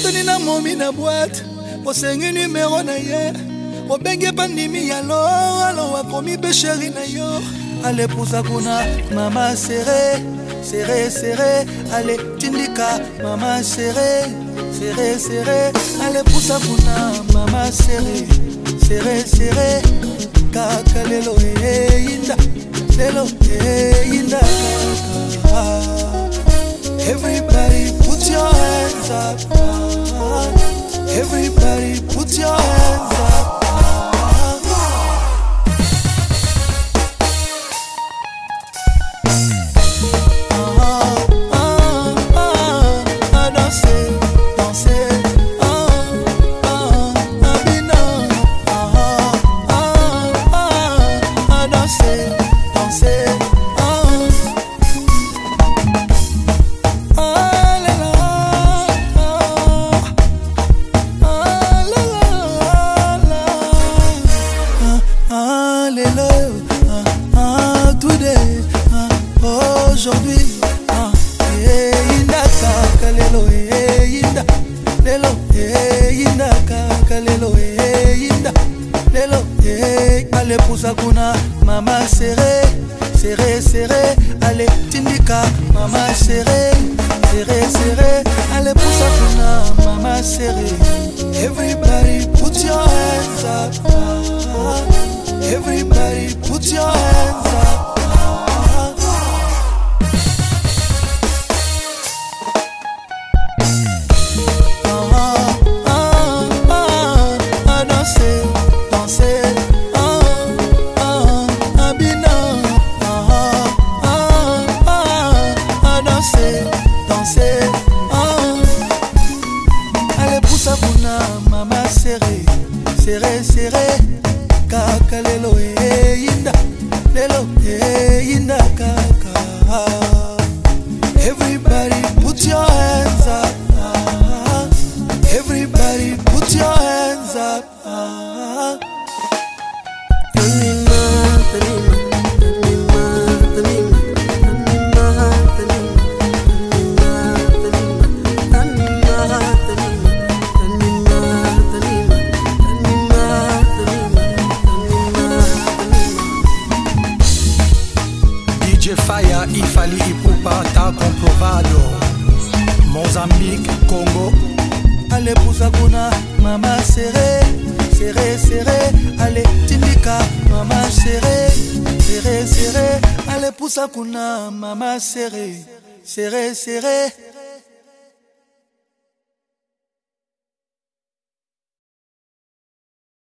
Otoni na momi na boîte, osengi numéro na ye. Obenge pandimi ya alo wakomi be chéri na yo. Allez pousa kuna, mama serré, serré, serré. Allez tindika, mama serré, serré, serré. Allez pousa kuna, mama serré, serré, serré. Kaka lelo inda, lelo inda. Everybody put your hands up. Everybody put your hands up. Aujourd'hui, inda kaka lelo inda, lelo inda kaka lelo inda, lelo allez pousa kuna, mama serré, serré, serré, allez tindika, mama serré, serré, serré, allez pousa kuna, mama serré. Everybody put your hands up. Everybody put your hands up. Mama serré, serré, serré. Kaka lelo inda, lelo inda kaka. Everybody put your hands up. Everybody put your hands up. Fire, Ifali, Ipupa, ta comprovado. Mozambique, Congo. Allez pousa kuna, mama serré, serré, serré. Allez tindika, mama serré, serré, serré. Allez pousa kuna, mama serré, serré, serré.